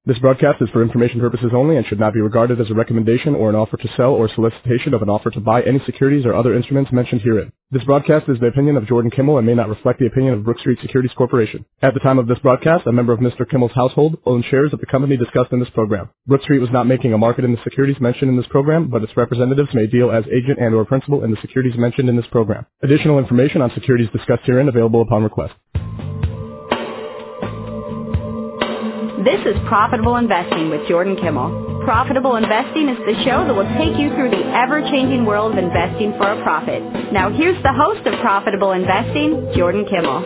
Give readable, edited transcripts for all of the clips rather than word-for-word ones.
This broadcast is for information purposes only and should not be regarded as a recommendation or an offer to sell or solicitation of an offer to buy any securities or other instruments mentioned herein. This broadcast is the opinion of Jordan Kimmel and may not reflect the opinion of Brook Street Securities Corporation. At the time of this broadcast, a member of Mr. Kimmel's household owned shares of the company discussed in this program. Brook Street was not making a market in the securities mentioned in this program, but its representatives may deal as agent and or principal in the securities mentioned in this program. Additional information on securities discussed herein available upon request. This is Profitable Investing with Jordan Kimmel. Profitable Investing is the show that will take you through the ever-changing world of investing for a profit. Now here's the host of Profitable Investing, Jordan Kimmel.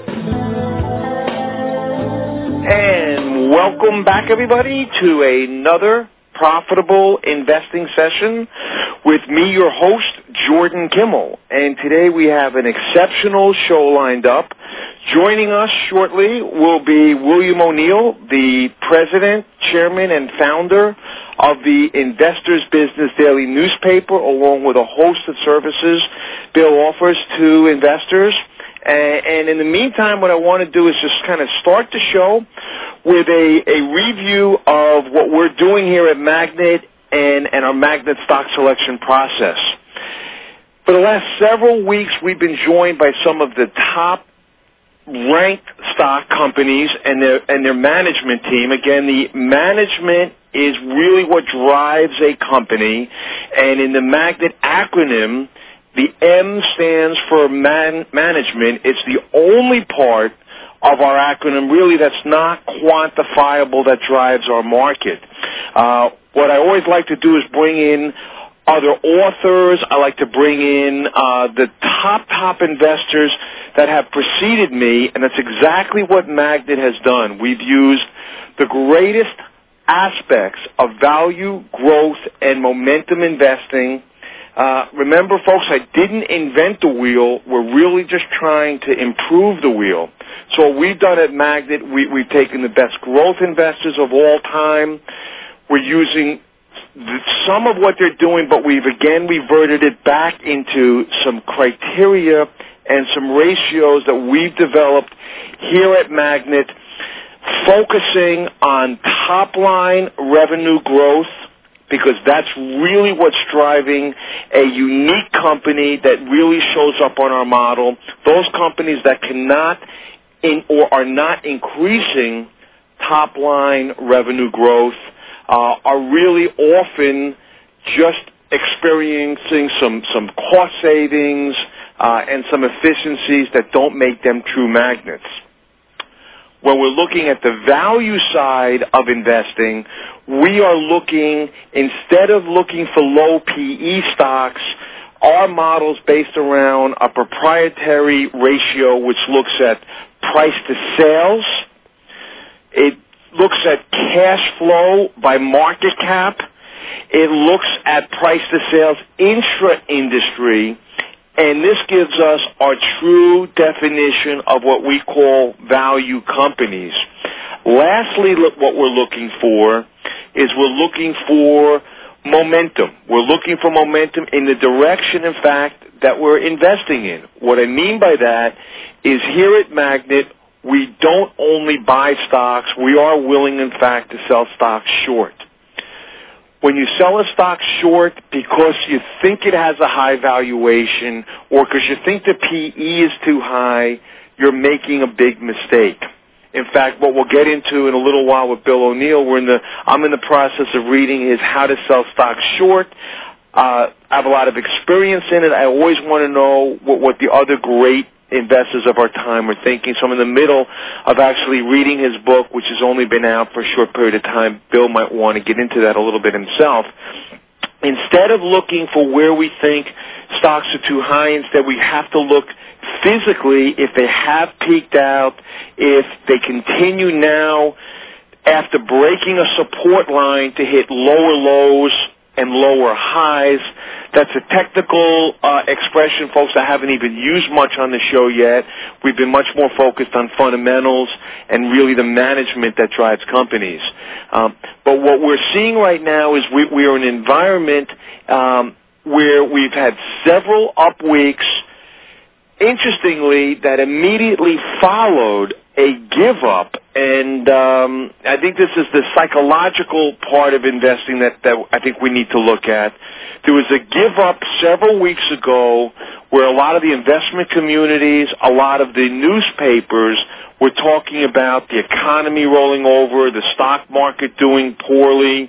And welcome back, everybody, to another Profitable Investing session with me, your host, Jordan Kimmel. And today we have an exceptional show lined up. Joining us shortly will be William O'Neill, the president, chairman, and founder of the Investors Business Daily newspaper, along with a host of services Bill offers to investors. And in the meantime, what I want to do is just kind of start the show with a review of what we're doing here at Magnet and our Magnet stock selection process. For the last several weeks, we've been joined by some of the top ranked stock companies and their management team. Again, the management is really what drives a company, and in the Magnet acronym, the M stands for management. It's the only part of our acronym really that's not quantifiable that drives our market. What I always like to do is bring in other authors. I like to bring in the top investors that have preceded me, and that's exactly what Magnet has done. We've used the greatest aspects of value, growth, and momentum investing. Remember, folks, I didn't invent the wheel. We're really just trying to improve the wheel. So what we've done at Magnet, we've taken the best growth investors of all time. We're using some of what they're doing, but we've again reverted it back into some criteria and some ratios that we've developed here at Magnet, focusing on top-line revenue growth, because that's really what's driving a unique company that really shows up on our model. Those companies that cannot or are not increasing top-line revenue growth are really often just experiencing some cost savings and some efficiencies that don't make them true magnets. When we're looking at the value side of investing, we are looking, instead of looking for low PE stocks, our model's based around a proprietary ratio which looks at price to sales. It looks at cash flow by market cap. It looks at price to sales intra-industry. And this gives us our true definition of what we call value companies. Lastly, what we're looking for is we're looking for momentum. We're looking for momentum in the direction, in fact, that we're investing in. What I mean by that is here at Magnet, we don't only buy stocks. We are willing, in fact, to sell stocks short. When you sell a stock short because you think it has a high valuation or because you think the PE is too high, you're making a big mistake. In fact, what we'll get into in a little while with Bill O'Neill, I'm in the process of reading his How to Sell Stocks Short. I have a lot of experience in it. I always want to know what the other great investors of our time are thinking. So I'm in the middle of actually reading his book, which has only been out for a short period of time. Bill might want to get into that a little bit himself. Instead of looking for where we think stocks are too high, instead we have to look physically if they have peaked out, if they continue now after breaking a support line to hit lower lows and lower highs. That's a technical expression, folks, I haven't even used much on the show yet. We've been much more focused on fundamentals and really the management that drives companies. But what we're seeing right now is we are in an environment where we've had several up weeks, interestingly, that immediately followed a give up, and I think this is the psychological part of investing that I think we need to look at. There was a give up several weeks ago where a lot of the investment communities, a lot of the newspapers were talking about the economy rolling over, the stock market doing poorly.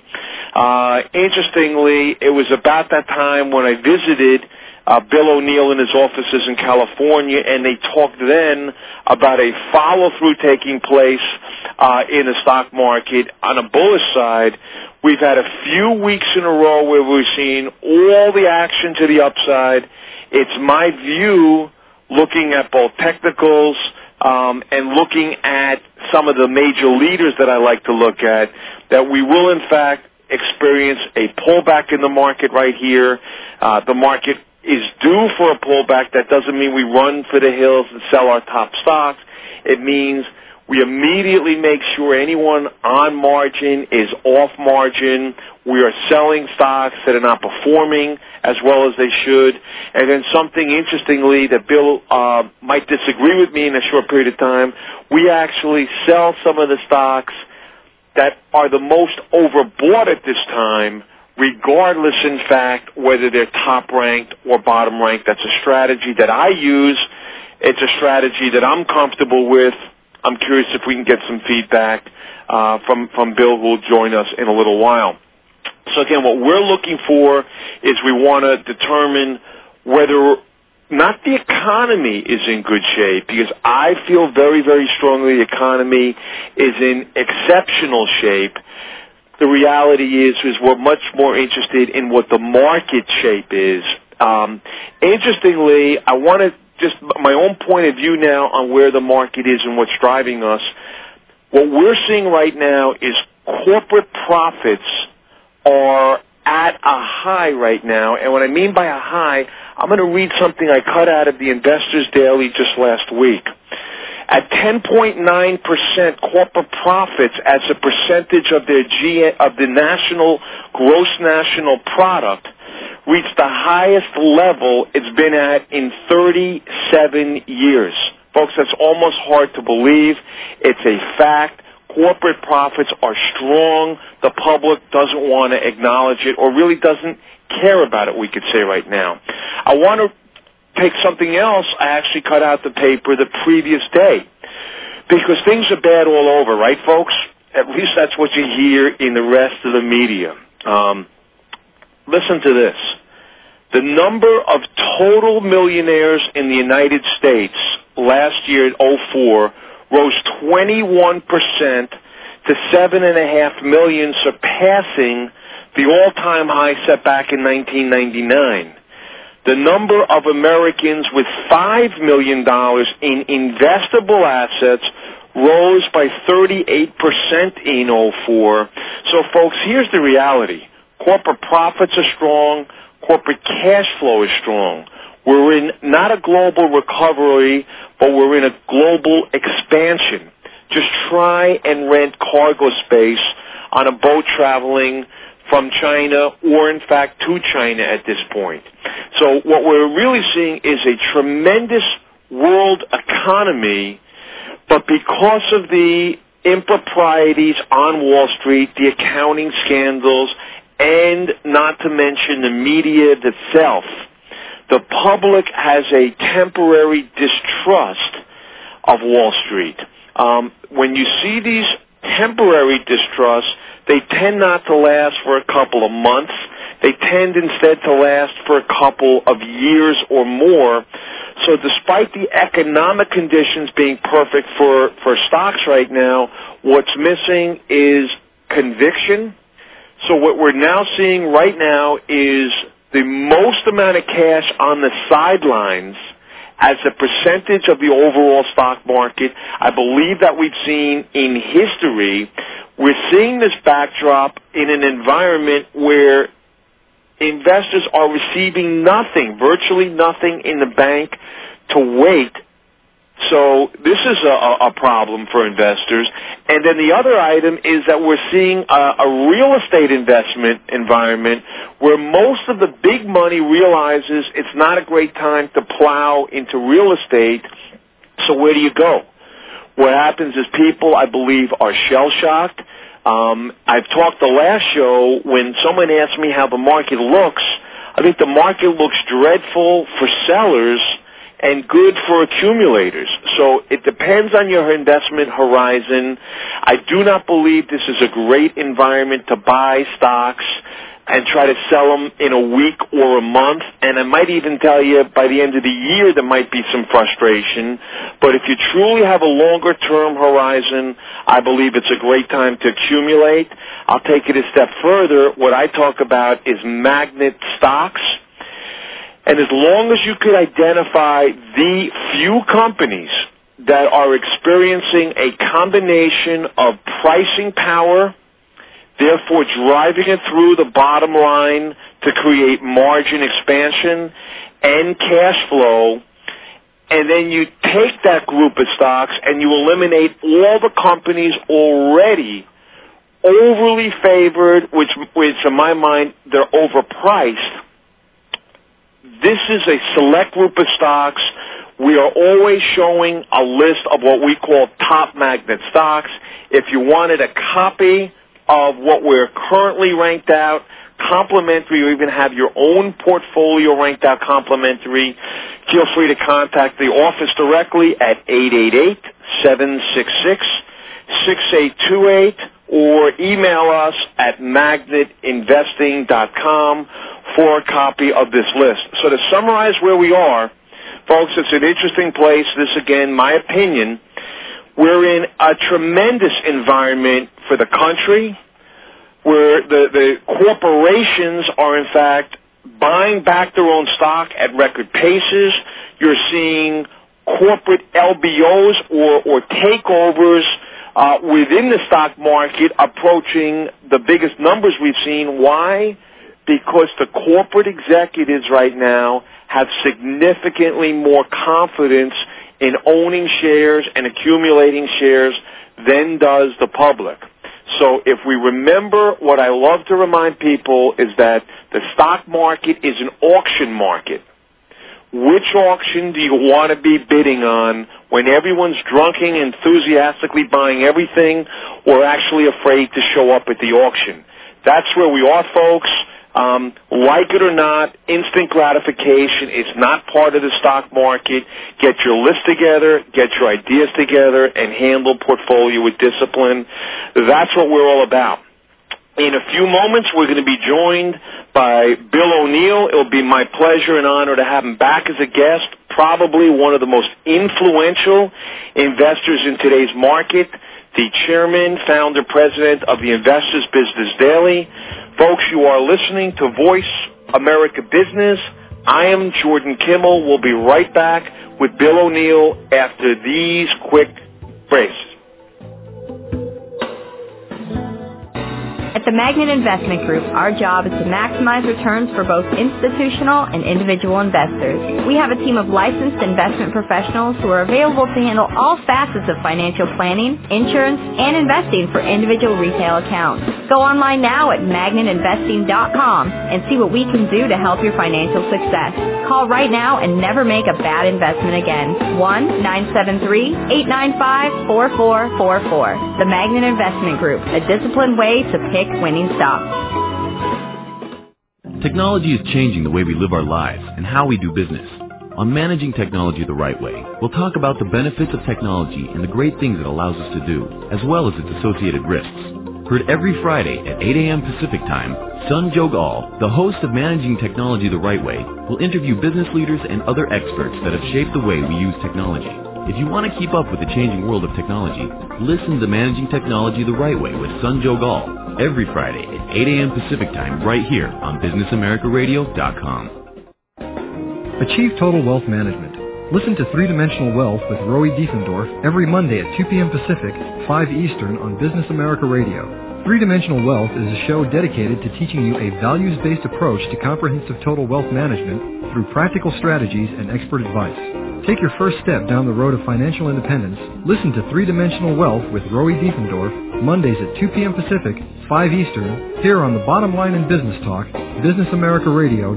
Interestingly, it was about that time when I visited Bill O'Neill in his offices in California, and they talked then about a follow-through taking place in the stock market. On a bullish side, we've had a few weeks in a row where we've seen all the action to the upside. It's my view, looking at both technicals and looking at some of the major leaders that I like to look at, that we will, in fact, experience a pullback in the market right here. The market is due for a pullback. That doesn't mean we run for the hills and sell our top stocks. It means we immediately make sure anyone on margin is off margin. We are selling stocks that are not performing as well as they should. And then something interestingly that Bill might disagree with me in a short period of time, we actually sell some of the stocks that are the most overbought at this time, regardless, in fact, whether they're top-ranked or bottom-ranked. That's a strategy that I use. It's a strategy that I'm comfortable with. I'm curious if we can get some feedback from Bill, who will join us in a little while. So, again, what we're looking for is we want to determine whether not the economy is in good shape, because I feel very, very strongly the economy is in exceptional shape. The reality is we're much more interested in what the market shape is. Interestingly, I want to just my own point of view now on where the market is and what's driving us. What we're seeing right now is corporate profits are at a high right now. And what I mean by a high, I'm going to read something I cut out of the Investors Daily just last week. At 10.9%, corporate profits as a percentage of the national gross national product reached the highest level it's been at in 37 years. Folks, that's almost hard to believe. It's a fact. Corporate profits are strong. The public doesn't want to acknowledge it, or really doesn't care about it, we could say right now. I want to take something else. I actually cut out the paper the previous day, because things are bad all over, right, folks? At least that's what you hear in the rest of the media. Listen to this. The number of total millionaires in the United States last year in 2004 rose 21% to 7.5 million, surpassing the all-time high set back in 1999. The number of Americans with $5 million in investable assets rose by 38% in 2004. So, folks, here's the reality. Corporate profits are strong. Corporate cash flow is strong. We're in not a global recovery, but we're in a global expansion. Just try and rent cargo space on a boat traveling from China or, in fact, to China at this point. So what we're really seeing is a tremendous world economy, but because of the improprieties on Wall Street, the accounting scandals, and not to mention the media itself, the public has a temporary distrust of Wall Street. When you see these temporary distrusts, they tend not to last for a couple of months. They tend instead to last for a couple of years or more. So despite the economic conditions being perfect for stocks right now, what's missing is conviction. So what we're now seeing right now is the most amount of cash on the sidelines as a percentage of the overall stock market I believe that we've seen in history. We're seeing this backdrop in an environment where investors are receiving nothing, virtually nothing in the bank to wait. So this is a problem for investors. And then the other item is that we're seeing a real estate investment environment where most of the big money realizes it's not a great time to plow into real estate. So where do you go? what happens is people, I believe, are shell-shocked. I've talked the last show when someone asked me how the market looks. I think the market looks dreadful for sellers and good for accumulators. So it depends on your investment horizon. I do not believe this is a great environment to buy stocks and try to sell them in a week or a month. And I might even tell you by the end of the year there might be some frustration. But if you truly have a longer-term horizon, I believe it's a great time to accumulate. I'll take it a step further. What I talk about is magnet stocks. And as long as you could identify the few companies that are experiencing a combination of pricing power, therefore driving it through the bottom line to create margin expansion and cash flow, and then you take that group of stocks and you eliminate all the companies already overly favored, which in my mind, they're overpriced. This is a select group of stocks. We are always showing a list of what we call top magnet stocks. If you wanted a copy of what we're currently ranked out, complimentary, or even have your own portfolio ranked out complimentary, feel free to contact the office directly at 888-766-6828 or email us at magnetinvesting.com for a copy of this list. So to summarize where we are, folks, it's an interesting place. This, again, my opinion. We're in a tremendous environment for the country where the corporations are, in fact, buying back their own stock at record paces. You're seeing corporate LBOs or takeovers within the stock market approaching the biggest numbers we've seen. Why? Because the corporate executives right now have significantly more confidence in owning shares and accumulating shares than does the public. So if we remember, what I love to remind people is that the stock market is an auction market. Which auction do you want to be bidding on when everyone's drunking, enthusiastically buying everything, or actually afraid to show up at the auction? That's where we are, folks. Like it or not, instant gratification is not part of the stock market. Get your list together, get your ideas together, and handle portfolio with discipline. That's what we're all about. In a few moments, we're going to be joined by Bill O'Neill. It'll be my pleasure and honor to have him back as a guest, probably one of the most influential investors in today's market, the chairman, founder, president of the Investors Business Daily. Folks, you are listening to Voice America Business. I am Jordan Kimmel. We'll be right back with Bill O'Neill after these quick breaks. At the Magnet Investment Group, our job is to maximize returns for both institutional and individual investors. We have a team of licensed investment professionals who are available to handle all facets of financial planning, insurance, and investing for individual retail accounts. Go online now at magnetinvesting.com and see what we can do to help your financial success. Call right now and never make a bad investment again. 1-973-895-4444. The Magnet Investment Group, a disciplined way to pick winning stocks. Technology is changing the way we live our lives and how we do business. On Managing Technology the Right Way, we'll talk about the benefits of technology and the great things it allows us to do, as well as its associated risks. Heard every Friday at 8 a.m. Pacific Time, Sanjog Aul, the host of Managing Technology the Right Way, will interview business leaders and other experts that have shaped the way we use technology. If you want to keep up with the changing world of technology, listen to Managing Technology the Right Way with Sanjog Aul every Friday at 8 a.m. Pacific Time right here on BusinessAmericaRadio.com. Achieve Total Wealth Management. Listen to Three-Dimensional Wealth with Roy Diefendorf every Monday at 2 p.m. Pacific, 5 Eastern on Business America Radio. Three-Dimensional Wealth is a show dedicated to teaching you a values-based approach to comprehensive total wealth management through practical strategies and expert advice. Take your first step down the road of financial independence. Listen to Three-Dimensional Wealth with Roy Diefendorf, Mondays at 2 p.m. Pacific, 5 Eastern, here on the Bottom Line in Business Talk,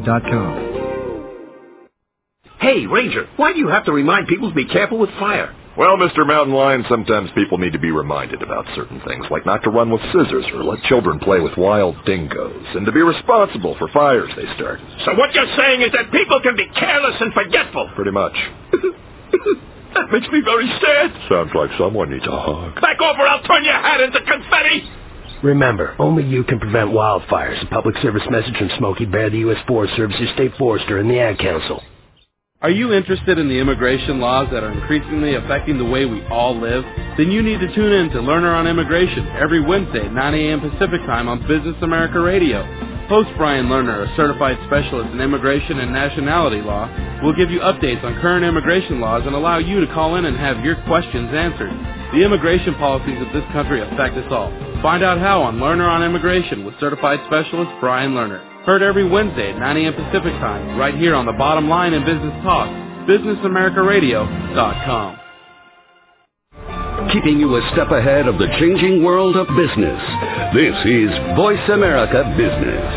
BusinessAmericaRadio.com. Hey, Ranger, why do you have to remind people to be careful with fire? Well, Mr. Mountain Lion, sometimes people need to be reminded about certain things, like not to run with scissors or let children play with wild dingoes, and to be responsible for fires they start. So what you're saying is that people can be careless and forgetful? Pretty much. That makes me very sad. Sounds like someone needs a hug. Back over, I'll turn your hat into confetti. Remember, only you can prevent wildfires. A public service message from Smokey Bear, the U.S. Forest Service, your state forester, and the Ad Council. Are you interested in the immigration laws that are increasingly affecting the way we all live? Then you need to tune in to Learner on Immigration every Wednesday at 9 a.m. Pacific Time on Business America Radio. Host Brian Lerner, a certified specialist in immigration and nationality law, will give you updates on current immigration laws and allow you to call in and have your questions answered. The immigration policies of this country affect us all. Find out how on Learner on Immigration with certified specialist Brian Lerner. Heard every Wednesday at 9 a.m. Pacific Time, right here on the Bottom Line in Business Talk, BusinessAmericaRadio.com. Keeping you a step ahead of the changing world of business. This is Voice America Business.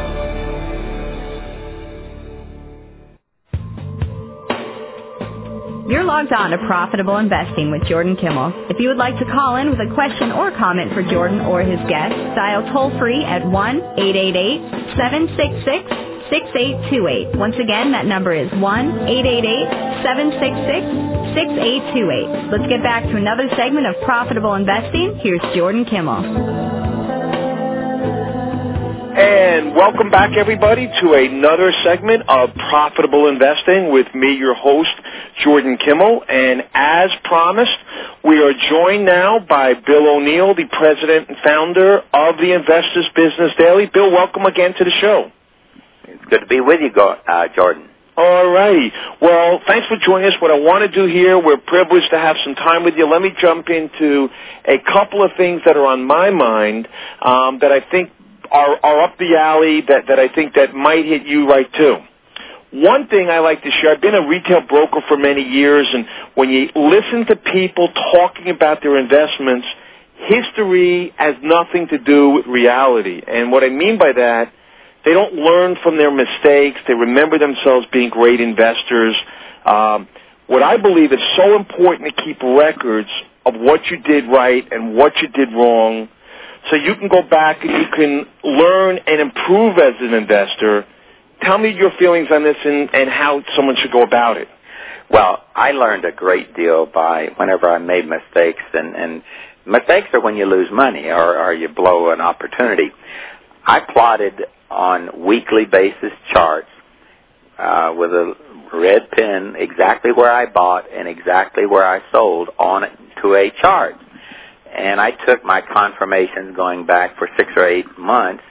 You're logged on to Profitable Investing with Jordan Kimmel. If you would like to call in with a question or comment for Jordan or his guest, dial toll-free at 1-888-766-6828. Once again, that number is 1-888-766-6828. Let's get back to another segment of Profitable Investing. Here's Jordan Kimmel. And welcome back, everybody, to another segment of Profitable Investing with me, your host, Jordan Kimmel. And as promised, we are joined now by Bill O'Neill, the president and founder of the Investors Business Daily. Bill, welcome again to the show. It's good to be with you, Jordan. All righty. Well, thanks for joining us. What I want to do here, we're privileged to have some time with you. Let me jump into a couple of things that are on my mind that I think are up the alley that I think that might hit you right too. One thing I like to share, I've been a retail broker for many years, and when you listen to people talking about their investments, history has nothing to do with reality. And what I mean by that, they don't learn from their mistakes. They remember themselves being great investors. What I believe is so important to keep records of what you did right and what you did wrong, so you can go back and you can learn and improve as an investor. Tell me your feelings on this and how someone should go about it. Well, I learned a great deal by whenever I made mistakes, and mistakes are when you lose money or you blow an opportunity. I plotted on weekly basis charts with a red pen exactly where I bought and exactly where I sold on it to a chart. And I took my confirmations going back for 6 or 8 months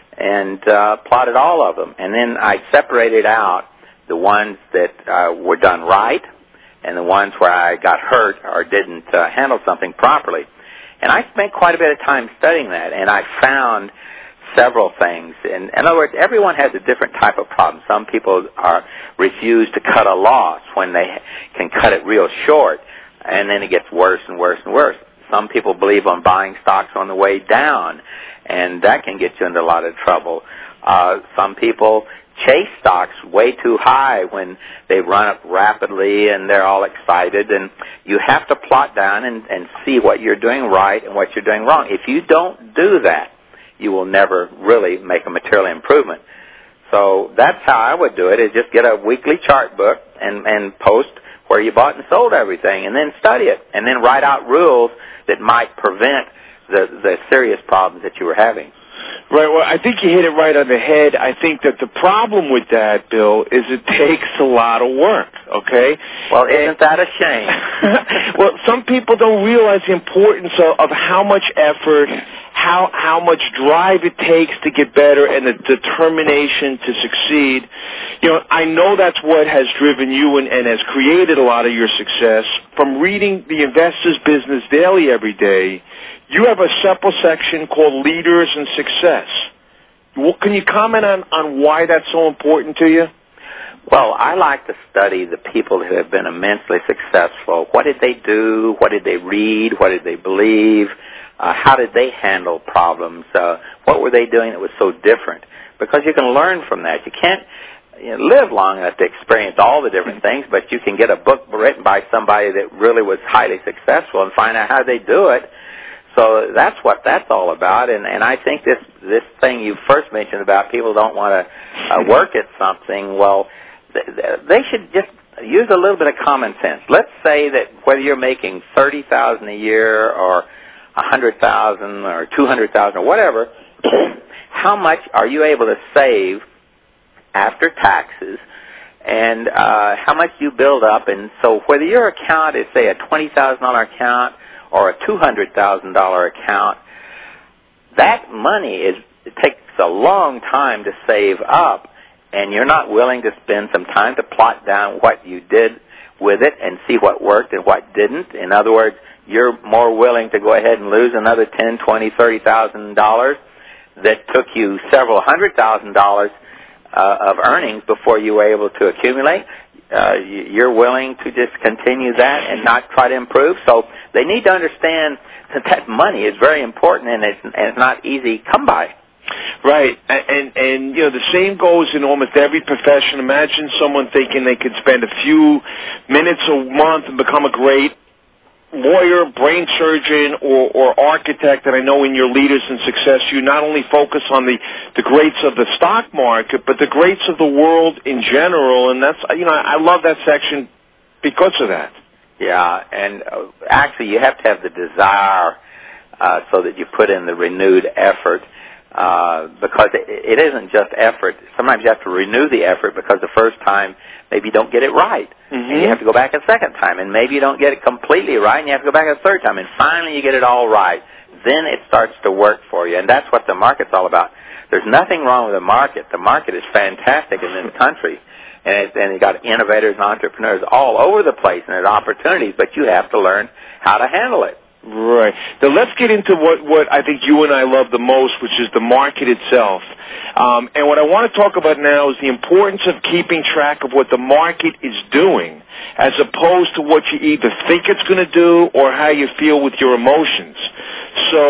and plotted all of them. And then I separated out the ones that were done right and the ones where I got hurt or didn't handle something properly. And I spent quite a bit of time studying that, and I found several things. In other words, everyone has a different type of problem. Some people refuse to cut a loss when they can cut it real short, and then it gets worse and worse and worse. Some people believe on buying stocks on the way down, and that can get you into a lot of trouble. Some people chase stocks way too high when they run up rapidly and they're all excited, and you have to plot down and see what you're doing right and what you're doing wrong. If you don't do that, you will never really make a material improvement. So that's how I would do it, is just get a weekly chart book and post where you bought and sold everything, and then study it, and then write out rules that might prevent the serious problems that you were having. Right. Well, I think you hit it right on the head. I think that the problem with that, Bill, is it takes a lot of work, okay? Well, isn't that a shame? Well, some people don't realize the importance of how much effort, how much drive it takes to get better, and the determination to succeed. You know, I know that's what has driven you and has created a lot of your success. From reading the Investors Business Daily every day, you have a separate section called Leaders and Success. Well, can you comment on why that's so important to you? Well, I like to study the people who have been immensely successful. What did they do? What did they read? What did they believe? How did they handle problems? What were they doing that was so different? Because you can learn from that. You can't live long enough to experience all the different things, but you can get a book written by somebody that really was highly successful and find out how they do it. So that's what that's all about. And I think this thing you first mentioned about people don't want to work at something, well, they should just use a little bit of common sense. Let's say that whether you're making $30,000 a year or $100,000 or $200,000 or whatever, how much are you able to save after taxes, and how much you build up? And so whether your account is, say, a $20,000 account or a $200,000 account, that money it takes a long time to save up, and you're not willing to spend some time to plot down what you did with it and see what worked and what didn't. In other words, you're more willing to go ahead and lose another $10,000, $20,000, $30,000 that took you several $100,000 of earnings before you were able to accumulate. You're willing to just continue that and not try to improve. So they need to understand that money is very important, and it's not easy come by. Right, and the same goes in almost every profession. Imagine someone thinking they could spend a few minutes a month and become a great lawyer, brain surgeon, or architect. And I know in your Leaders in Success, you not only focus on the greats of the stock market, but the greats of the world in general. And that's, I love that section because of that. Yeah, and actually you have to have the desire so that you put in the renewed effort. Because it isn't just effort. Sometimes you have to renew the effort because the first time maybe you don't get it right. Mm-hmm. And you have to go back a second time, and maybe you don't get it completely right, and you have to go back a third time, and finally you get it all right. Then it starts to work for you, and that's what the market's all about. There's nothing wrong with the market. The market is fantastic in this country, and you got innovators and entrepreneurs all over the place, and there's opportunities, but you have to learn how to handle it. Right. Now let's get into what I think you and I love the most, which is the market itself. And what I want to talk about now is the importance of keeping track of what the market is doing, as opposed to what you either think it's going to do or how you feel with your emotions. So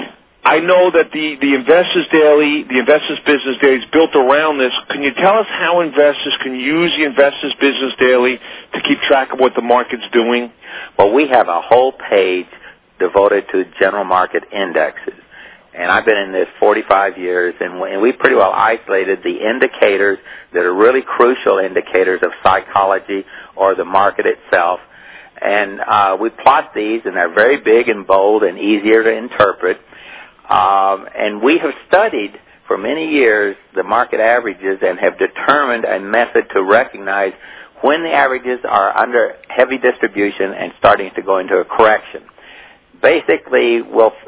I know that the Investors Daily, the Investors Business Daily is built around this. Can you tell us how investors can use the Investors Business Daily to keep track of what the market's doing? Well, we have a whole page devoted to general market indexes. And I've been in this 45 years, and we pretty well isolated the indicators that are really crucial indicators of psychology or the market itself. And we plot these, and they're very big and bold and easier to interpret. And we have studied for many years the market averages and have determined a method to recognize when the averages are under heavy distribution and starting to go into a correction. Basically,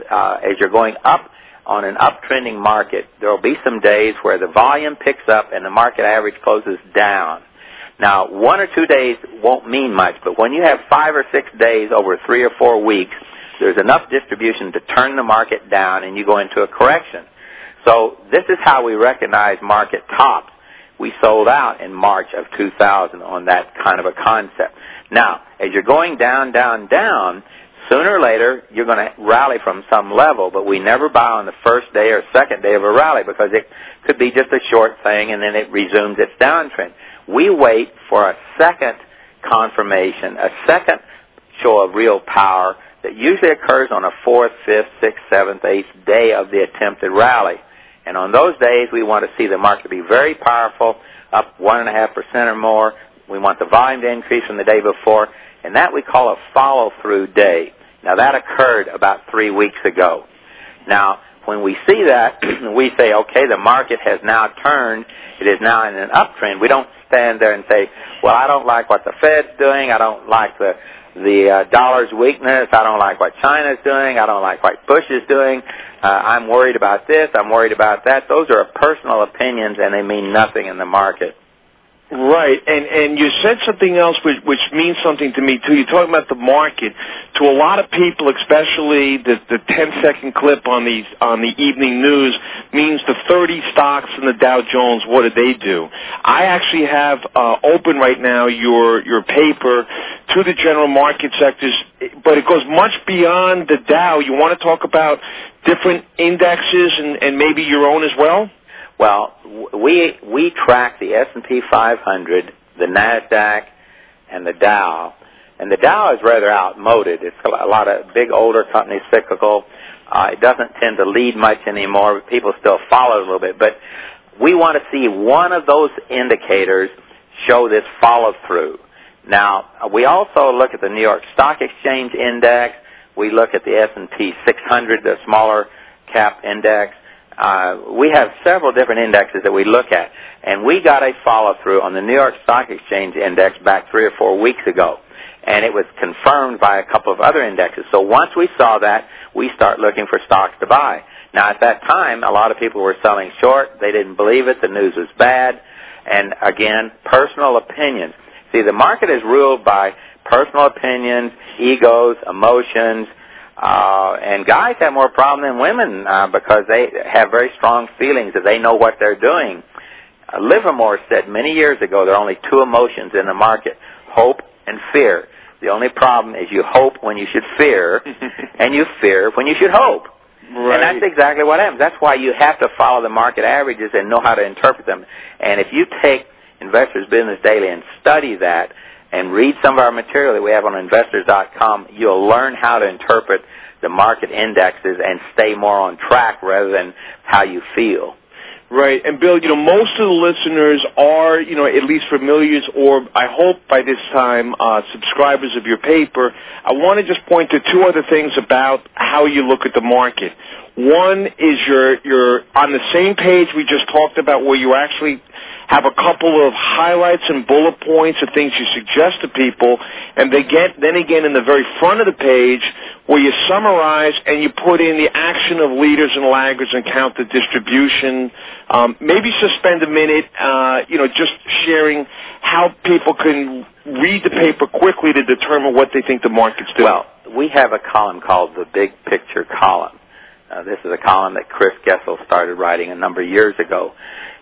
as you're going up on an uptrending market, there will be some days where the volume picks up and the market average closes down. Now, 1 or 2 days won't mean much, but when you have 5 or 6 days over 3 or 4 weeks, there's enough distribution to turn the market down and you go into a correction. So this is how we recognize market tops. We sold out in March of 2000 on that kind of a concept. Now, as you're going down, down, down, sooner or later, you're going to rally from some level, but we never buy on the first day or second day of a rally because it could be just a short thing and then it resumes its downtrend. We wait for a second confirmation, a second show of real power that usually occurs on a 4th, 5th, 6th, 7th, 8th day of the attempted rally. And on those days, we want to see the market be very powerful, up 1.5% or more. We want the volume to increase from the day before, and that we call a follow-through day. Now, that occurred about 3 weeks ago. Now, when we see that, we say, okay, the market has now turned. It is now in an uptrend. We don't stand there and say, well, I don't like what the Fed's doing. I don't like the dollar's weakness. I don't like what China's doing. I don't like what Bush is doing. I'm worried about this. I'm worried about that. Those are personal opinions, and they mean nothing in the market. Right, and you said something else which means something to me, too. You're talking about the market. To a lot of people, especially the 10-second clip on the evening news means the 30 stocks in the Dow Jones, what did they do? I actually have open right now your paper to the general market sectors, but it goes much beyond the Dow. You want to talk about different indexes and maybe your own as well? Well, we track the S&P 500, the NASDAQ, and the Dow. And the Dow is rather outmoded. It's a lot of big, older companies, cyclical. It doesn't tend to lead much anymore. People still follow it a little bit. But we want to see one of those indicators show this follow-through. Now, we also look at the New York Stock Exchange Index. We look at the S&P 600, the smaller cap index. We have several different indexes that we look at. And we got a follow-through on the New York Stock Exchange Index back 3 or 4 weeks ago. And it was confirmed by a couple of other indexes. So once we saw that, we start looking for stocks to buy. Now, at that time, a lot of people were selling short. They didn't believe it. The news was bad. And, again, personal opinions. See, the market is ruled by personal opinions, egos, emotions, and guys have more problem than women because they have very strong feelings that they know what they're doing. Livermore said many years ago there are only 2 emotions in the market, hope and fear. The only problem is you hope when you should fear, and you fear when you should hope. Right. And that's exactly what happens. That's why you have to follow the market averages and know how to interpret them. And if you take Investors Business Daily and study that and read some of our material that we have on investors.com, you'll learn how to interpret the market indexes and stay more on track rather than how you feel. Right. And, Bill, most of the listeners are, at least familiars or, I hope by this time, subscribers of your paper. I want to just point to 2 other things about how you look at the market. One is you're on the same page we just talked about where you actually have a couple of highlights and bullet points of things you suggest to people, and then again in the very front of the page where you summarize and you put in the action of leaders and laggards and count the distribution. Maybe suspend a minute, just sharing how people can read the paper quickly to determine what they think the market's doing. Well, we have a column called the Big Picture column. This is a column that Chris Gessel started writing a number of years ago.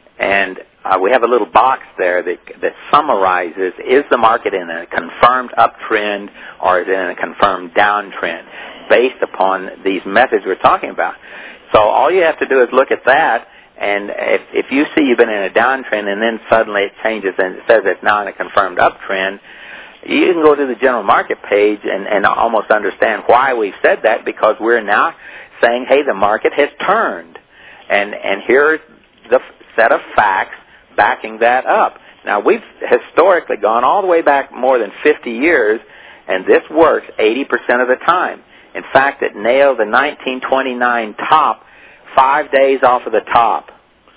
And we have a little box there that summarizes, is the market in a confirmed uptrend or is it in a confirmed downtrend based upon these methods we're talking about. So all you have to do is look at that, and if you see you've been in a downtrend and then suddenly it changes and it says it's now in a confirmed uptrend, you can go to the general market page and almost understand why we've said that, because we're now saying, hey, the market has turned. And here's the set of facts backing that up. Now, we've historically gone all the way back more than 50 years, and this works 80% of the time. In fact, it nailed the 1929 top 5 days off of the top.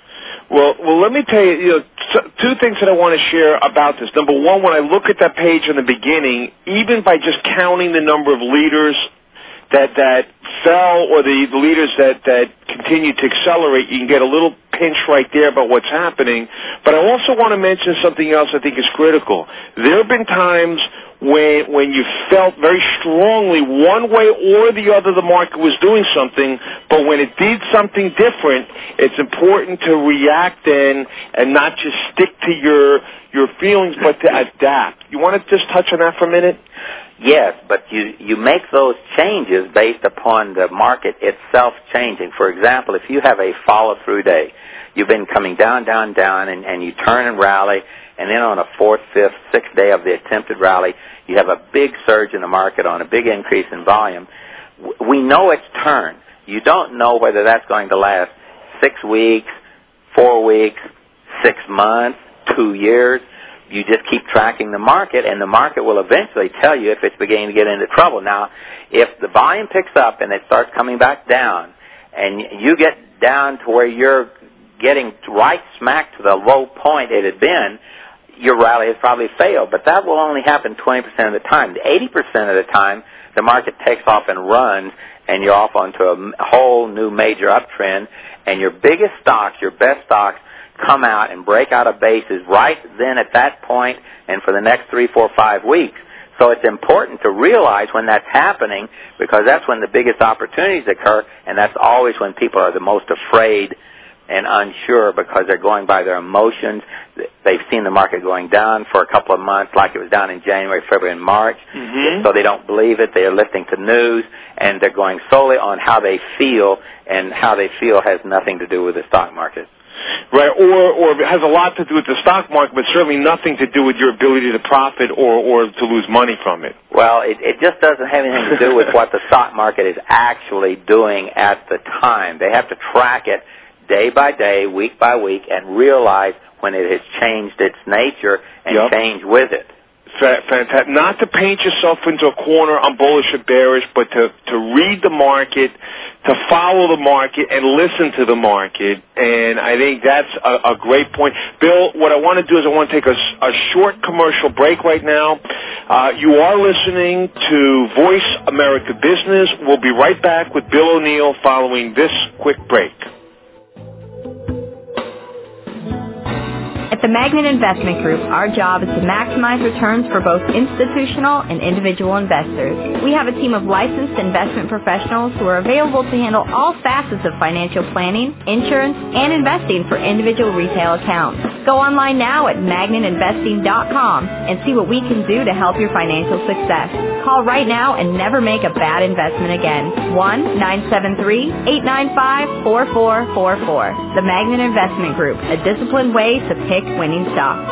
Well, let me tell you, 2 things that I want to share about this. Number one, when I look at that page in the beginning, even by just counting the number of leaders that fell or the leaders that continue to accelerate, you can get a little pinch right there about what's happening. But I also want to mention something else I think is critical. There have been times when you felt very strongly one way or the other the market was doing something, but when it did something different, it's important to react then and not just stick to your feelings, but to adapt. You want to just touch on that for a minute? Yes, but you make those changes based upon the market itself changing. For example, if you have a follow-through day, you've been coming down, down, down, and you turn and rally, and then on a 4th, 5th, 6th day of the attempted rally, you have a big surge in the market on a big increase in volume. We know it's turned. You don't know whether that's going to last 6 weeks, 4 weeks, 6 months, 2 years. You just keep tracking the market, and the market will eventually tell you if it's beginning to get into trouble. Now, if the volume picks up and it starts coming back down, and you get down to where you're getting right smack to the low point it had been, your rally has probably failed. But that will only happen 20% of the time. 80% of the time, the market takes off and runs, and you're off onto a whole new major uptrend, and your biggest stocks, your best stocks, come out and break out of bases right then at that point and for the next 3, 4, 5 weeks. So it's important to realize when that's happening, because that's when the biggest opportunities occur, and that's always when people are the most afraid and unsure because they're going by their emotions. They've seen the market going down for a couple of months like it was down in January, February, and March, so they don't believe it. They're listening to news, and they're going solely on how they feel, and how they feel has nothing to do with the stock market. right? Or it has a lot to do with the stock market, but certainly nothing to do with your ability to profit or to lose money from it. Well, it just doesn't have anything to do with what the stock market is actually doing at the time. They have to track it day by day, week by week, and realize when it has changed its nature and change with it. Fantastic. Not to paint yourself into a corner on bullish or bearish, but to read the market, to follow the market, and listen to the market. And I think that's a great point. Bill, what I want to do is I want to take a short commercial break right now. You are listening to Voice America Business. We'll be right back with Bill O'Neill following this quick break. At the Magnet Investment Group, our job is to maximize returns for both institutional and individual investors. We have a team of licensed investment professionals who are available to handle all facets of financial planning, insurance, and investing for individual retail accounts. Go online now at magnetinvesting.com and see what we can do to help your financial success. Call right now and never make a bad investment again. 1-973-895-4444. The Magnet Investment Group, a disciplined way to pick winning stocks.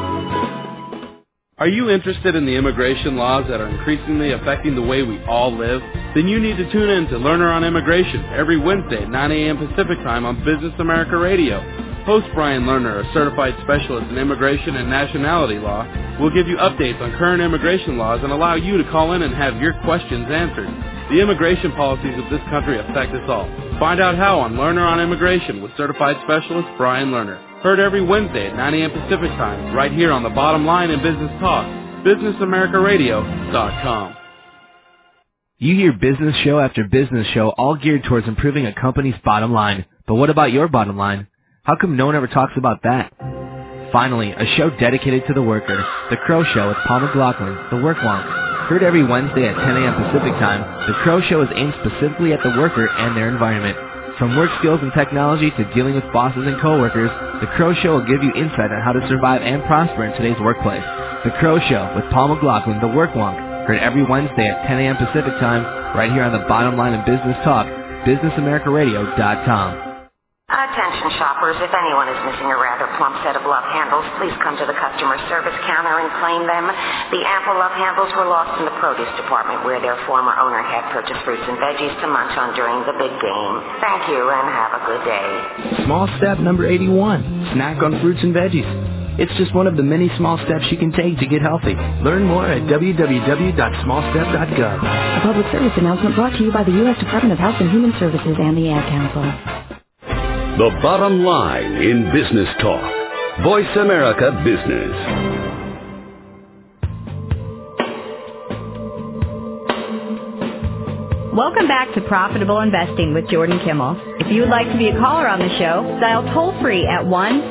Are you interested in the immigration laws that are increasingly affecting the way we all live? Then you need to tune in to Learner on Immigration every Wednesday at 9 a.m. Pacific Time on Business America Radio. Host Brian Lerner, a certified specialist in immigration and nationality law, will give you updates on current immigration laws and allow you to call in and have your questions answered. The immigration policies of this country affect us all. Find out how on Learner on Immigration with certified specialist Brian Lerner. Heard every Wednesday at 9 a.m. Pacific Time, right here on the Bottom Line in Business Talk, BusinessAmericaRadio.com. You hear business show after business show all geared towards improving a company's bottom line. But what about your bottom line? How come no one ever talks about that? Finally, a show dedicated to the worker, The Crow Show with Paul McLaughlin, the Work Wonk. Heard every Wednesday at 10 a.m. Pacific Time, The Crow Show is aimed specifically at the worker and their environment. From work skills and technology to dealing with bosses and coworkers, The Crow Show will give you insight on how to survive and prosper in today's workplace. The Crow Show with Paul McLaughlin, the Work Wonk, heard every Wednesday at 10 a.m. Pacific Time, right here on the Bottom Line of Business Talk, BusinessAmericaRadio.com. Attention shoppers, if anyone is missing a rather plump set of love handles, please come to the customer service counter and claim them. The ample love handles were lost in the produce department where their former owner had purchased fruits and veggies to munch on during the big game. Thank you and have a good day. Small step number 81, snack on fruits and veggies. It's just one of the many small steps you can take to get healthy. Learn more at www.smallstep.gov. A public service announcement brought to you by the U.S. Department of Health and Human Services and the Ad Council. The Bottom Line in Business Talk. Voice America Business. Welcome back to Profitable Investing with Jordan Kimmel. If you would like to be a caller on the show, dial toll-free at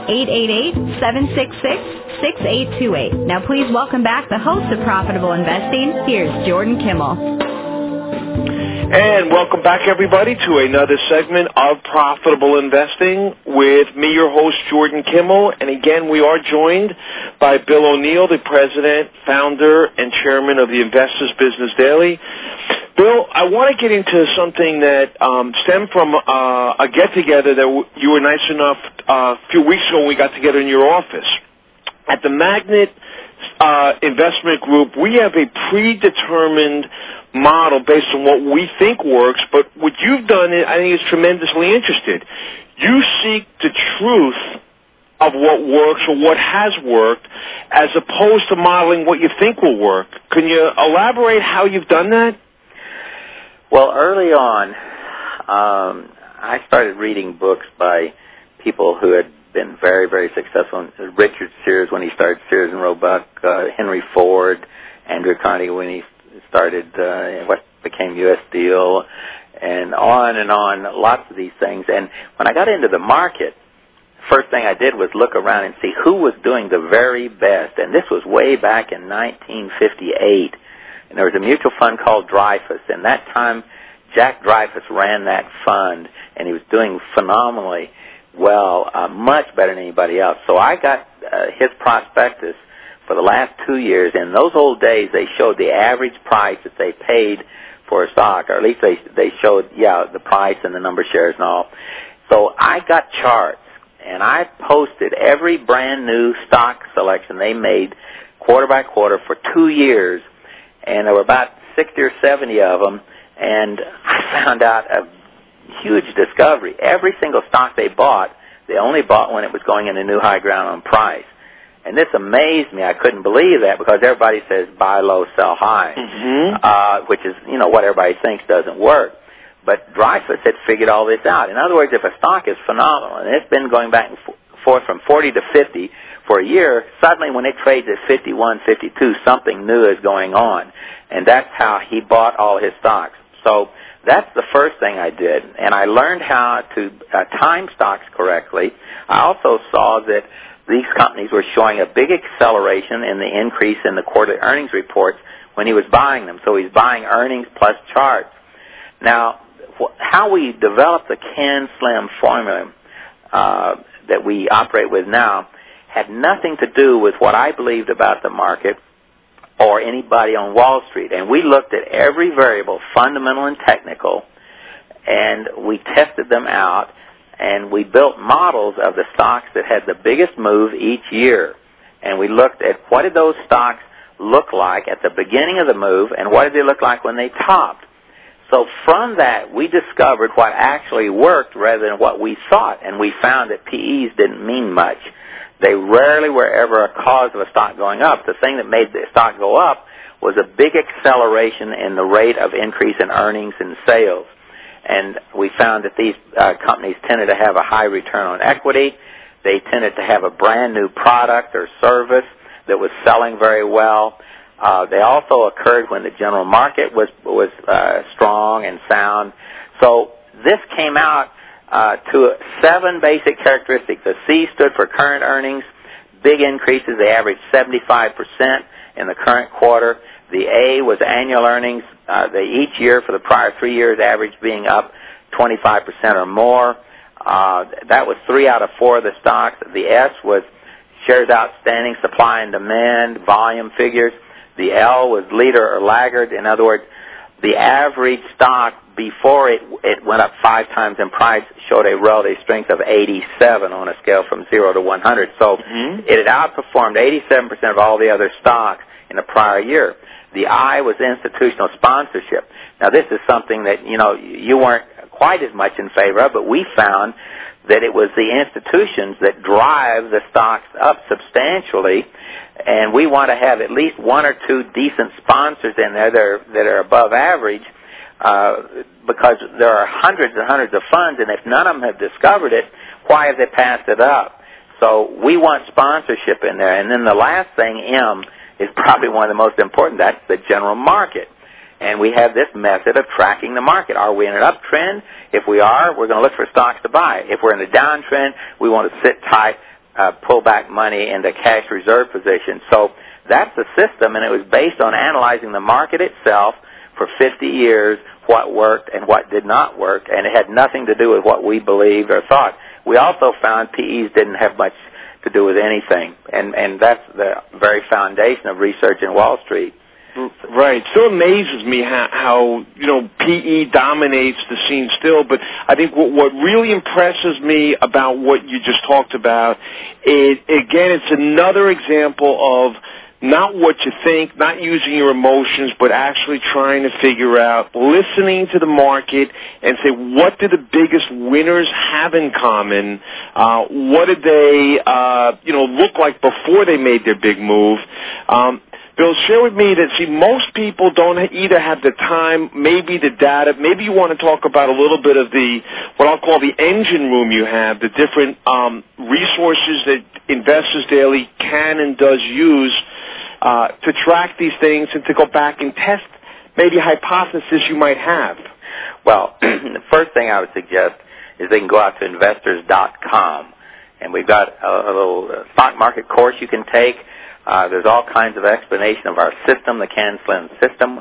1-888-766-6828. Now please welcome back the host of Profitable Investing. Here's Jordan Kimmel. And welcome back, everybody, to another segment of Profitable Investing with me, your host, Jordan Kimmel. And again, we are joined by Bill O'Neill, the president, founder, and chairman of the Investors Business Daily. Bill, I want to get into something that stemmed from a get-together that you were nice enough a few weeks ago when we got together in your office. At the Magnet Investment Group, we have a predetermined model based on what we think works, but what you've done, I think, is tremendously interested. You seek the truth of what works or what has worked as opposed to modeling what you think will work. Can you elaborate how you've done that? Well, early on, I started reading books by people who had been very, very successful. Richard Sears when he started Sears and Roebuck, Henry Ford, Andrew Carnegie when he started what became U.S. Steel, and on, lots of these things. And when I got into the market, first thing I did was look around and see who was doing the very best. And this was way back in 1958. And there was a mutual fund called Dreyfus. And that time, Jack Dreyfus ran that fund, and he was doing phenomenally well, much better than anybody else. So I got his prospectus for the last 2 years. In those old days, they showed the average price that they paid for a stock, or at least they showed, the price and the number of shares and all. So I got charts, and I posted every brand new stock selection they made quarter by quarter for 2 years, and there were about 60 or 70 of them, and I found out a huge discovery. Every single stock they bought, they only bought when it was going into new high ground on price. And this amazed me. I couldn't believe that because everybody says buy low, sell high, which is, what everybody thinks doesn't work. But Dreyfus had figured all this out. In other words, if a stock is phenomenal, and it's been going back and forth from 40 to 50 for a year, suddenly when it trades at 51, 52, something new is going on. And that's how he bought all his stocks. So that's the first thing I did. And I learned how to time stocks correctly. I also saw that these companies were showing a big acceleration in the increase in the quarterly earnings reports when he was buying them. So he's buying earnings plus charts. Now, how we developed the CanSlim formula that we operate with now had nothing to do with what I believed about the market or anybody on Wall Street. And we looked at every variable, fundamental and technical, and we tested them out, and we built models of the stocks that had the biggest move each year. And we looked at what did those stocks look like at the beginning of the move, and what did they look like when they topped. So from that, we discovered what actually worked rather than what we thought, and we found that PEs didn't mean much. They rarely were ever a cause of a stock going up. The thing that made the stock go up was a big acceleration in the rate of increase in earnings and sales. And we found that these companies tended to have a high return on equity. They tended to have a brand new product or service that was selling very well. They also occurred when the general market was strong and sound. So this came out to 7 basic characteristics. The C stood for current earnings, big increases. They averaged 75% in the current quarter. The A was annual earnings. Each year for the prior 3 years average being up 25% or more. That was 3 out of 4 of the stocks. The S was shares outstanding, supply and demand, volume figures. The L was leader or laggard. In other words, the average stock before it went up 5 times in price showed a relative strength of 87 on a scale from 0 to 100. So it had outperformed 87% of all the other stocks in the prior year. The I was institutional sponsorship. Now this is something that, you weren't quite as much in favor of, but we found that it was the institutions that drive the stocks up substantially, and we want to have at least 1 or 2 decent sponsors in there that are above average, because there are hundreds and hundreds of funds, and if none of them have discovered it, why have they passed it up? So we want sponsorship in there. And then the last thing, M, is probably one of the most important. That's the general market. And we have this method of tracking the market. Are we in an uptrend? If we are, we're going to look for stocks to buy. If we're in a downtrend, we want to sit tight, pull back money into cash reserve position. So that's the system, and it was based on analyzing the market itself for 50 years, what worked and what did not work, and it had nothing to do with what we believed or thought. We also found PEs didn't have much to do with anything, and that's the very foundation of research in Wall Street. Right. It still amazes me how PE dominates the scene still, but I think what really impresses me about what you just talked about, it's another example of not what you think, not using your emotions, but actually trying to figure out, listening to the market and say, what do the biggest winners have in common? What did they, look like before they made their big move? Bill, share with me that, most people don't either have the time, maybe the data, maybe you want to talk about a little bit of what I'll call the engine room you have, the different resources that Investors Daily can and does use to track these things and to go back and test maybe a hypothesis you might have. Well, the first thing I would suggest is they can go out to investors.com, and we've got a little stock market course you can take. There's all kinds of explanation of our system, the CanSlim system.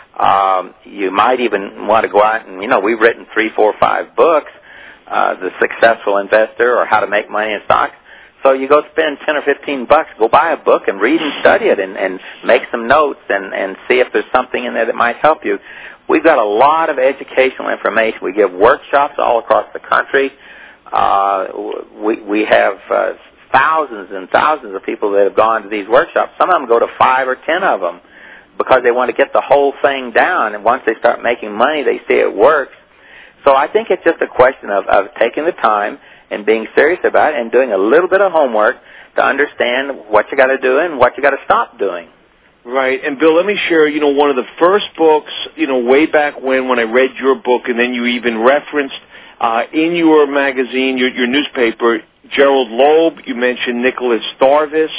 You might even want to go out and, we've written 3, 4, 5 books, The Successful Investor or How to Make Money in Stocks. So you go spend $10 or $15, go buy a book and read and study it and make some notes and see if there's something in there that might help you. We've got a lot of educational information. We give workshops all across the country. We have thousands and thousands of people that have gone to these workshops. Some of them go to 5 or 10 of them because they want to get the whole thing down. And once they start making money, they see it works. So I think it's just a question of taking the time and being serious about it and doing a little bit of homework to understand what you got to do and what you got to stop doing. Right. And Bill, let me share, one of the first books, way back when I read your book, and then you even referenced in your magazine, your newspaper, Gerald Loeb, you mentioned Nicholas Starvis,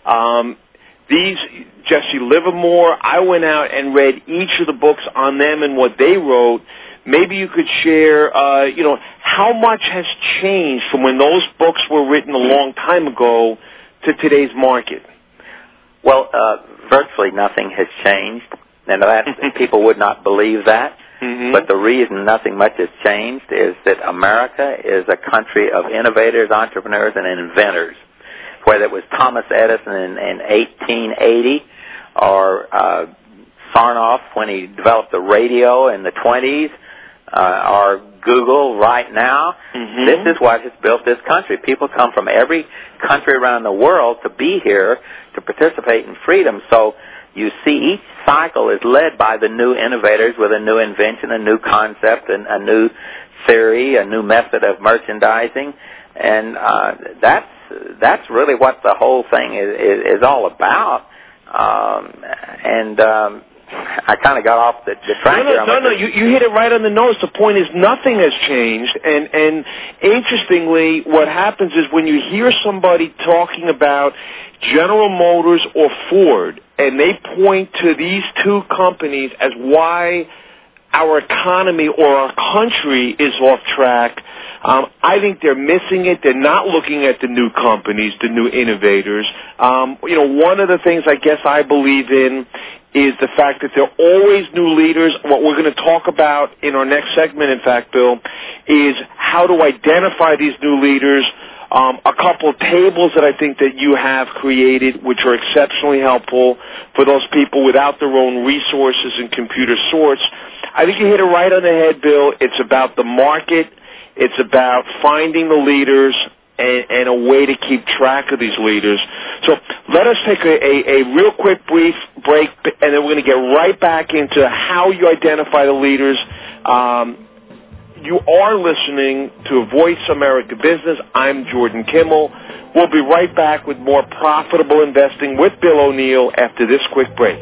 Jesse Livermore. I went out and read each of the books on them and what they wrote. Maybe you could share, how much has changed from when those books were written a long time ago to today's market? Well, virtually nothing has changed, and people would not believe that. Mm-hmm. But the reason nothing much has changed is that America is a country of innovators, entrepreneurs, and inventors. Whether it was Thomas Edison in 1880 or Sarnoff when he developed the radio in the 20s, or Google right now, This is what has built this country. People come from every country around the world to be here to participate in freedom. So you see each cycle is led by the new innovators with a new invention, a new concept, and a new theory, a new method of merchandising. And that's really what the whole thing is all about. I kind of got off the track here. No, you hit it right on the nose. The point is nothing has changed. And interestingly, what happens is when you hear somebody talking about General Motors or Ford, and they point to these two companies as why our economy or our country is off track, I think they're missing it. They're not looking at the new companies, the new innovators. One of the things I guess I believe in is the fact that there are always new leaders. What we're going to talk about in our next segment, in fact, Bill, is how to identify these new leaders. A couple of tables that I think that you have created, which are exceptionally helpful for those people without their own resources and computer sorts. I think you hit it right on the head, Bill. It's about the market. It's about finding the leaders and a way to keep track of these leaders. So let us take a real quick brief break, and then we're going to get right back into how you identify the leaders. You are listening to Voice America Business. I'm Jordan Kimmel. We'll be right back with more Profitable Investing with Bill O'Neill after this quick break.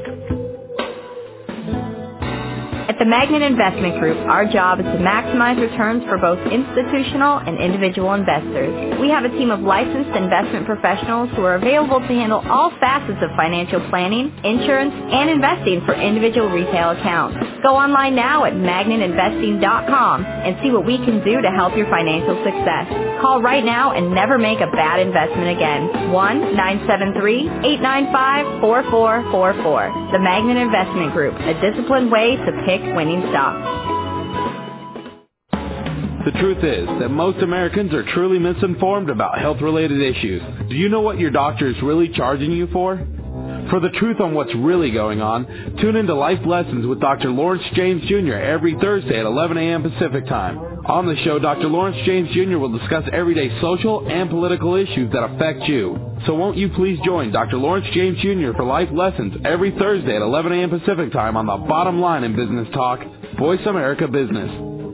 At the Magnet Investment Group, our job is to maximize returns for both institutional and individual investors. We have a team of licensed investment professionals who are available to handle all facets of financial planning, insurance, and investing for individual retail accounts. Go online now at magnetinvesting.com and see what we can do to help your financial success. Call right now and never make a bad investment again. 1-973-895-4444. The Magnet Investment Group, a disciplined way to pick winning stocks. The truth is that most Americans are truly misinformed about health-related issues. Do you know what your doctor is really charging you for? For the truth on what's really going on, tune into Life Lessons with Dr. Lawrence James Jr. every Thursday at 11 a.m. Pacific Time. On the show, Dr. Lawrence James Jr. will discuss everyday social and political issues that affect you. So won't you please join Dr. Lawrence James Jr. for Life Lessons every Thursday at 11 a.m. Pacific Time on the Bottom Line in Business Talk, Voice America Business.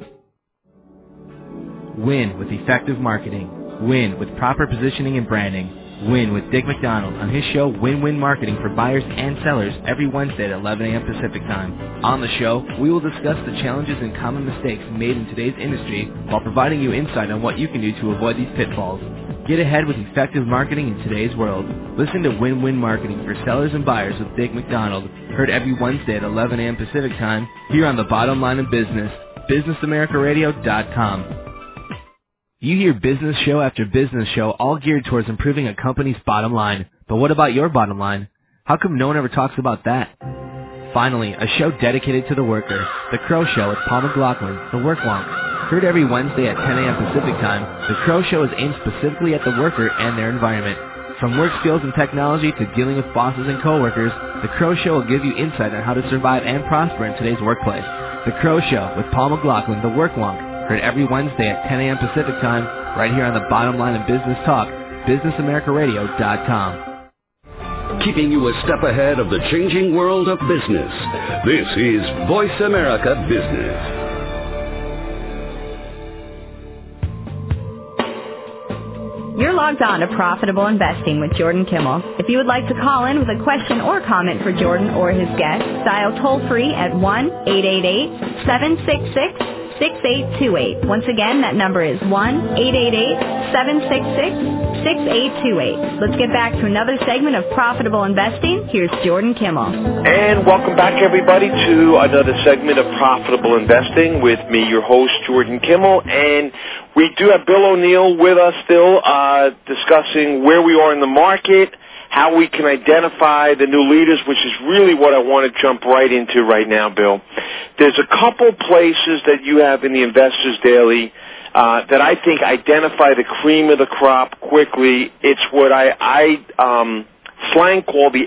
Win with effective marketing. Win with proper positioning and branding. Win with Dick McDonald on his show Win-Win Marketing for Buyers and Sellers every Wednesday at 11 a.m. Pacific Time. On the show, we will discuss the challenges and common mistakes made in today's industry while providing you insight on what you can do to avoid these pitfalls. Get ahead with effective marketing in today's world. Listen to Win-Win Marketing for Sellers and Buyers with Dick McDonald, heard every Wednesday at 11 a.m. Pacific Time here on the Bottom Line in Business, BusinessAmericaRadio.com. You hear business show after business show all geared towards improving a company's bottom line. But what about your bottom line? How come no one ever talks about that? Finally, a show dedicated to the worker, The Crow Show with Paul McLaughlin, The Work Wonk. Heard every Wednesday at 10 a.m. Pacific Time, The Crow Show is aimed specifically at the worker and their environment. From work skills and technology to dealing with bosses and coworkers, The Crow Show will give you insight on how to survive and prosper in today's workplace. The Crow Show with Paul McLaughlin, The Work Wonk. Heard every Wednesday at 10 a.m. Pacific Time right here on the Bottom Line of Business Talk, BusinessAmericaRadio.com. Keeping you a step ahead of the changing world of business. This is Voice America Business. You're logged on to Profitable Investing with Jordan Kimmel. If you would like to call in with a question or comment for Jordan or his guest, dial toll-free at 1-888-766-6828. Once again, that number is 1-888-766-6828. Let's get back to another segment of Profitable Investing. Here's Jordan Kimmel. And welcome back, everybody, to another segment of Profitable Investing with me, your host, Jordan Kimmel. And we do have Bill O'Neill with us still, discussing where we are in the market, how we can identify the new leaders, which is really what I want to jump right into right now, Bill. There's a couple places that you have in the Investors Daily that I think identify the cream of the crop quickly. It's what I slang call the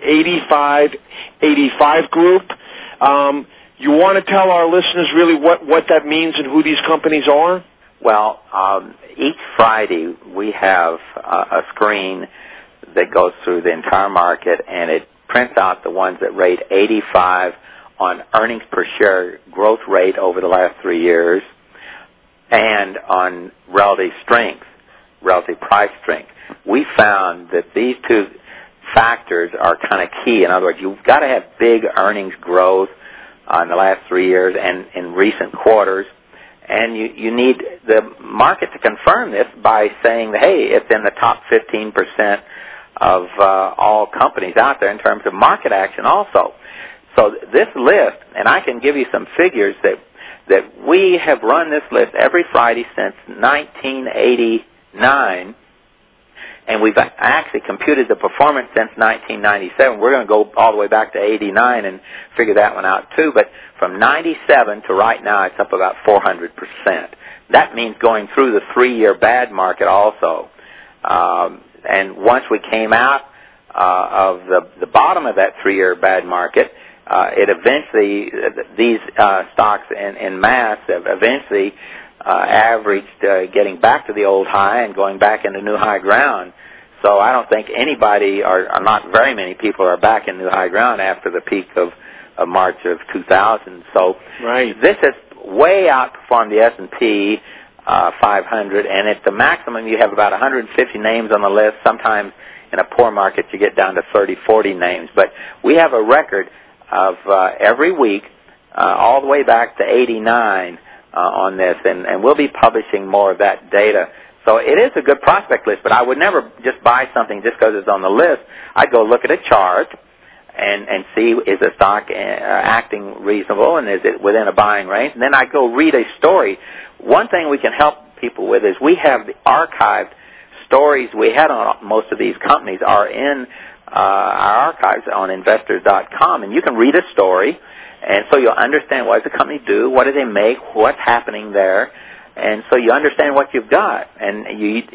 85-85 group. You want to tell our listeners really what that means and who these companies are? Well, each Friday we have a screen that goes through the entire market, and it prints out the ones that rate 85 on earnings per share growth rate over the last 3 years and on relative strength, relative price strength. We found that these two factors are kind of key. In other words, you've got to have big earnings growth in the last 3 years and in recent quarters. And you need the market to confirm this by saying, hey, it's in the top 15% of all companies out there in terms of market action also. So this list, and I can give you some figures that we have run this list every Friday since 1989, and we've actually computed the performance since 1997. We're going to go all the way back to 89 and figure that one out too, but from 97 to right now, it's up about 400%. That means going through the 3-year bad market also. And once we came out of the bottom of that 3-year bad market, it eventually, these stocks in mass have eventually averaged getting back to the old high and going back into new high ground. So I don't think anybody, or not very many people, are back in new high ground after the peak of March of 2000. So This has way outperformed the S&P 500, and at the maximum you have about 150 names on the list. Sometimes in a poor market you get down to 30, 40 names. But we have a record of every week all the way back to 89 on this, and we'll be publishing more of that data. So it is a good prospect list, but I would never just buy something just because it's on the list. I'd go look at a chart and see, is the stock acting reasonable, and is it within a buying range? And then I go read a story. One thing we can help people with is we have the archived stories we had on most of these companies are in our archives on investors.com, and you can read a story, and so you'll understand what does the company do, what do they make, what's happening there, and so you understand what you've got, and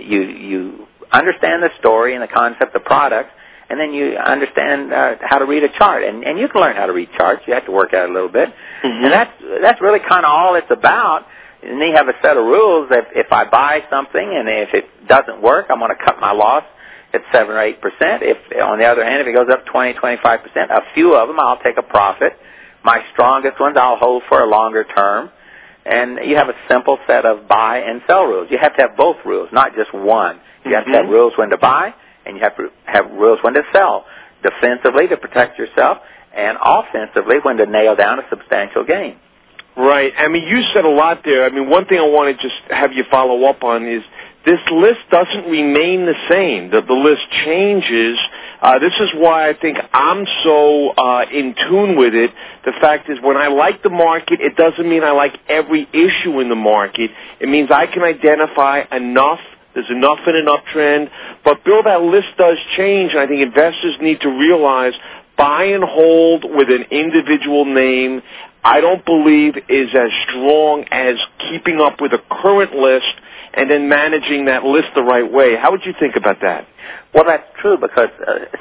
you understand the story and the concept of products. And then you understand how to read a chart, and you can learn how to read charts. You have to work at it a little bit, and that's really kind of all it's about. And then you have a set of rules that if I buy something and if it doesn't work, I'm going to cut my loss at 7 or 8%. If on the other hand, if it goes up 20, 25%, a few of them I'll take a profit. My strongest ones I'll hold for a longer term. And you have a simple set of buy and sell rules. You have to have both rules, not just one. You have to have rules when to buy, and you have to have rules when to sell, defensively to protect yourself, and offensively when to nail down a substantial gain. Right. I mean, you said a lot there. I mean, one thing I want to just have you follow up on is this list doesn't remain the same. The list changes. This is why I think I'm so in tune with it. The fact is, when I like the market, it doesn't mean I like every issue in the market. It means I can identify enough. There's enough in an uptrend. But, Bill, that list does change, and I think investors need to realize buy and hold with an individual name, I don't believe is as strong as keeping up with a current list and then managing that list the right way. How would you think about that? Well, that's true because,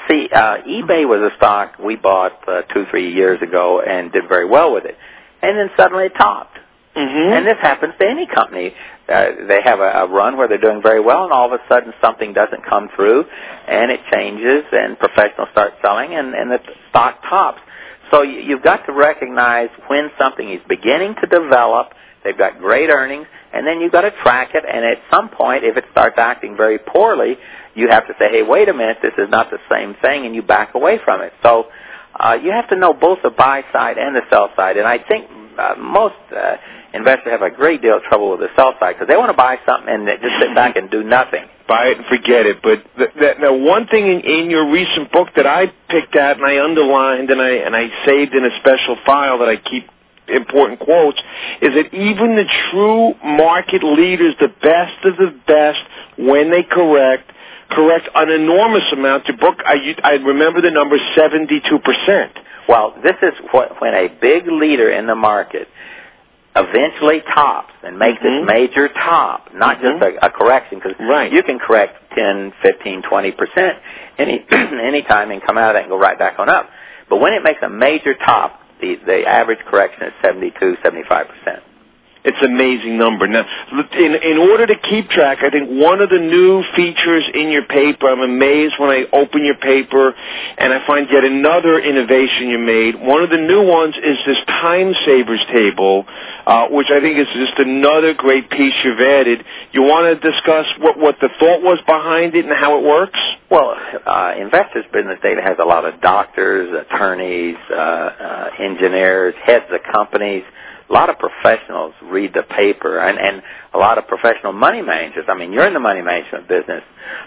eBay was a stock we bought 2-3 years ago and did very well with it. And then suddenly it topped. And this happens to any company. They have a run where they're doing very well, and all of a sudden something doesn't come through, and it changes, and professionals start selling, and the stock tops. So you've got to recognize when something is beginning to develop, they've got great earnings, and then you've got to track it, and at some point, if it starts acting very poorly, you have to say, hey, wait a minute, this is not the same thing, and you back away from it. So you have to know both the buy side and the sell side, and I think most investors have a great deal of trouble with the sell side because they want to buy something and just sit back and do nothing. Buy it and forget it. But now, one thing in your recent book that I picked out and I underlined and I saved in a special file that I keep important quotes is that even the true market leaders, the best of the best, when they correct an enormous amount. The book, I remember the number 72%. Well, this is when a big leader in the market eventually tops and makes this major top, not just a correction, because you can correct 10, 15, 20% any time and come out of that and go right back on up. But when it makes a major top, the average correction is 72, 75%. It's an amazing number. Now, in order to keep track, I think one of the new features in your paper, I'm amazed when I open your paper and I find yet another innovation you made. One of the new ones is this time savers table, which I think is just another great piece you've added. You want to discuss what the thought was behind it and how it works? Well, Investors Business Data has a lot of doctors, attorneys, engineers, heads of companies. A lot of professionals read the paper, and a lot of professional money managers. I mean, you're in the money management business.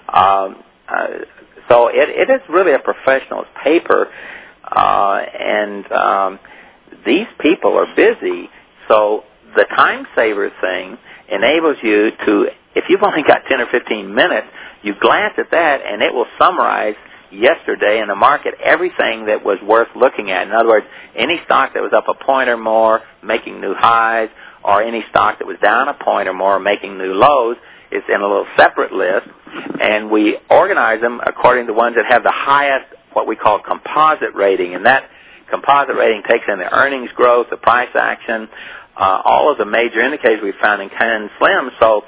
So it is really a professional's paper, and these people are busy. So the time saver thing enables you to, if you've only got 10 or 15 minutes, you glance at that, and it will summarize yesterday in the market everything that was worth looking at. In other words, any stock that was up a point or more making new highs, or any stock that was down a point or more making new lows, is in a little separate list, and we organize them according to the ones that have the highest, what we call composite rating, and that composite rating takes in the earnings growth, the price action, all of the major indicators we found in Ken Slim. So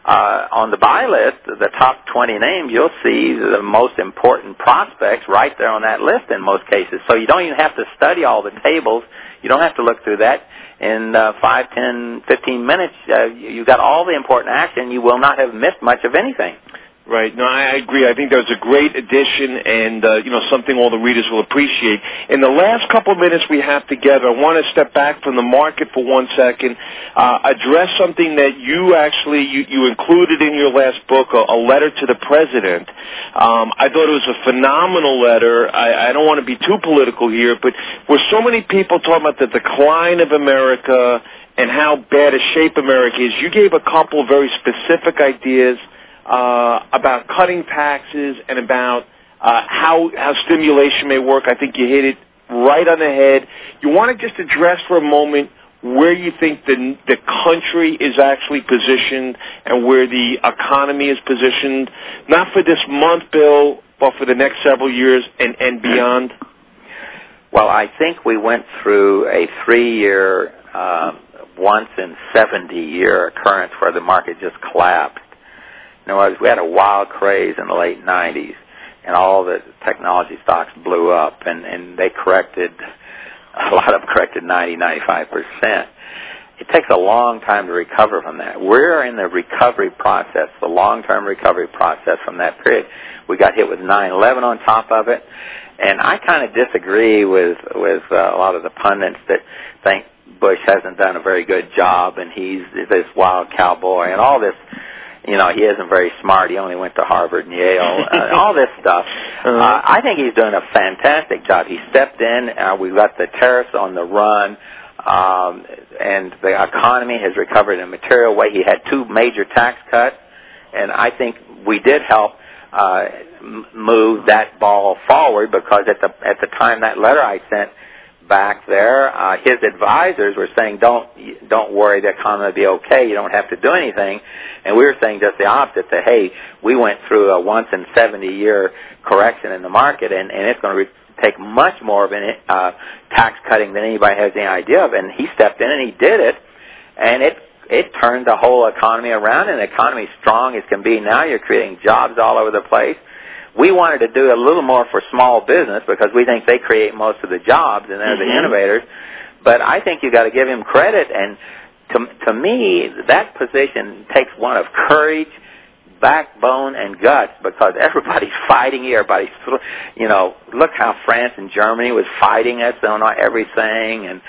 on the buy list, the top 20 names, you'll see the most important prospects right there on that list in most cases. So you don't even have to study all the tables. You don't have to look through that. In 5, 10, 15 minutes, you got all the important action. You will not have missed much of anything. Right. No, I agree. I think that was a great addition and, something all the readers will appreciate. In the last couple of minutes we have together, I want to step back from the market for 1 second, address something that you included in your last book, a letter to the president. I thought it was a phenomenal letter. I don't want to be too political here, but with so many people talking about the decline of America and how bad a shape America is, you gave a couple of very specific ideas about cutting taxes and about how stimulation may work. I think you hit it right on the head. You want to just address for a moment where you think the country is actually positioned and where the economy is positioned, not for this month, Bill, but for the next several years and beyond? Well, I think we went through a 3-year, once in 70-year occurrence where the market just collapsed. In other words, we had a wild craze in the late 90s, and all the technology stocks blew up, and they corrected, a lot of them corrected 90, 95%. It takes a long time to recover from that. We're in the recovery process, the long-term recovery process from that period. We got hit with 9/11 on top of it, and I kind of disagree with a lot of the pundits that think Bush hasn't done a very good job, and he's this wild cowboy, and all this. He isn't very smart. He only went to Harvard and Yale. All this stuff. I think he's doing a fantastic job. He stepped in. We've got the tariffs on the run, and the economy has recovered in a material way. He had 2 major tax cuts, and I think we did help move that ball forward because at the time that letter I sent back there, his advisors were saying, don't worry, the economy will be okay, you don't have to do anything. And we were saying just the opposite, that, hey, we went through a once in 70-year correction in the market, and it's going to take much more of an tax cutting than anybody has any idea of. And he stepped in and he did it, and it turned the whole economy around, and the economy's strong as can be now. You're creating jobs all over the place. We wanted to do a little more for small business because we think they create most of the jobs, and they're the innovators. But I think you got to give him credit, and to me, that position takes one of courage, backbone, and guts, because everybody's fighting you. Everybody's, look how France and Germany was fighting us on everything, and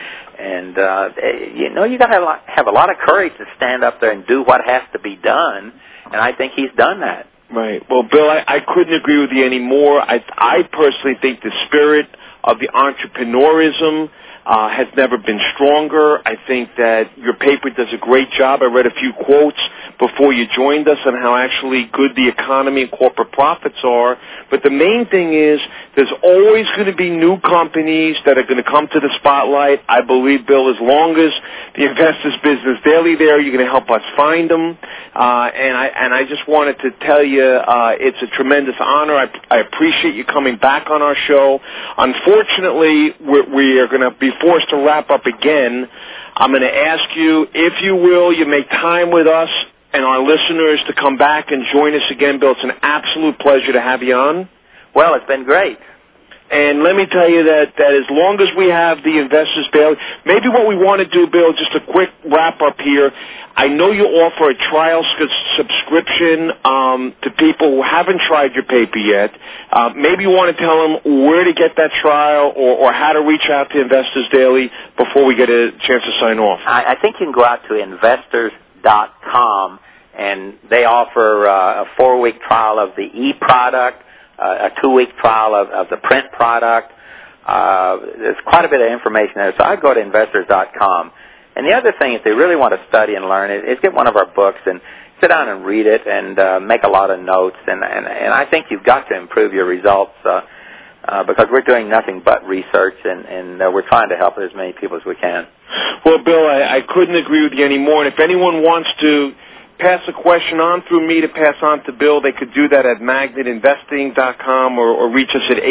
you got to have a lot of courage to stand up there and do what has to be done, and I think he's done that. Right. Well, Bill, I couldn't agree with you any more. I personally think the spirit of the entrepreneurism has never been stronger. I think that your paper does a great job. I read a few quotes before you joined us on how actually good the economy and corporate profits are. But the main thing is there's always going to be new companies that are going to come to the spotlight. I believe, Bill, as long as the Investors Business Daily there, you're going to help us find them. And I just wanted to tell you it's a tremendous honor. I appreciate you coming back on our show. Unfortunately, we are going to be forced to wrap up again. I'm going to ask you, if you will, you make time with us and our listeners to come back and join us again, Bill. It's an absolute pleasure to have you on. Well, it's been great. And let me tell you that as long as we have the Investors Daily, maybe what we want to do, Bill, just a quick wrap-up here. I know you offer a trial subscription to people who haven't tried your paper yet. Maybe you want to tell them where to get that trial or how to reach out to Investors Daily before we get a chance to sign off. I think you can go out to investors.com, and they offer a 4-week trial of the e-product, a 2-week trial of the print product. There's quite a bit of information there, so I'd go to investors.com. And the other thing, if they really want to study and learn it, is get one of our books and sit down and read it and make a lot of notes. And I think you've got to improve your results because we're doing nothing but research, and we're trying to help as many people as we can. Well, Bill, I couldn't agree with you anymore. And if anyone wants to pass a question on through me to pass on to Bill, they could do that at magnetinvesting.com or reach us at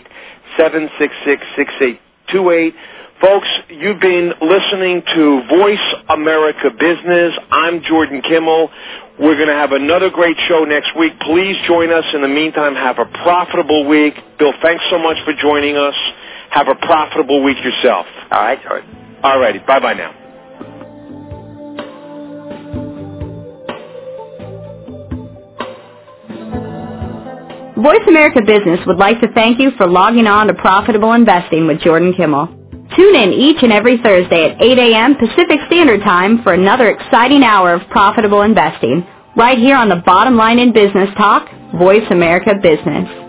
888-766-6828. Folks, you've been listening to Voice America Business. I'm Jordan Kimmel. We're going to have another great show next week. Please join us. In the meantime, have a profitable week. Bill, thanks so much for joining us. Have a profitable week yourself. All right, Jordan. All righty. Bye-bye now. Voice America Business would like to thank you for logging on to Profitable Investing with Jordan Kimmel. Tune in each and every Thursday at 8 a.m. Pacific Standard Time for another exciting hour of profitable investing, right here on the Bottom Line in Business Talk, Voice America Business.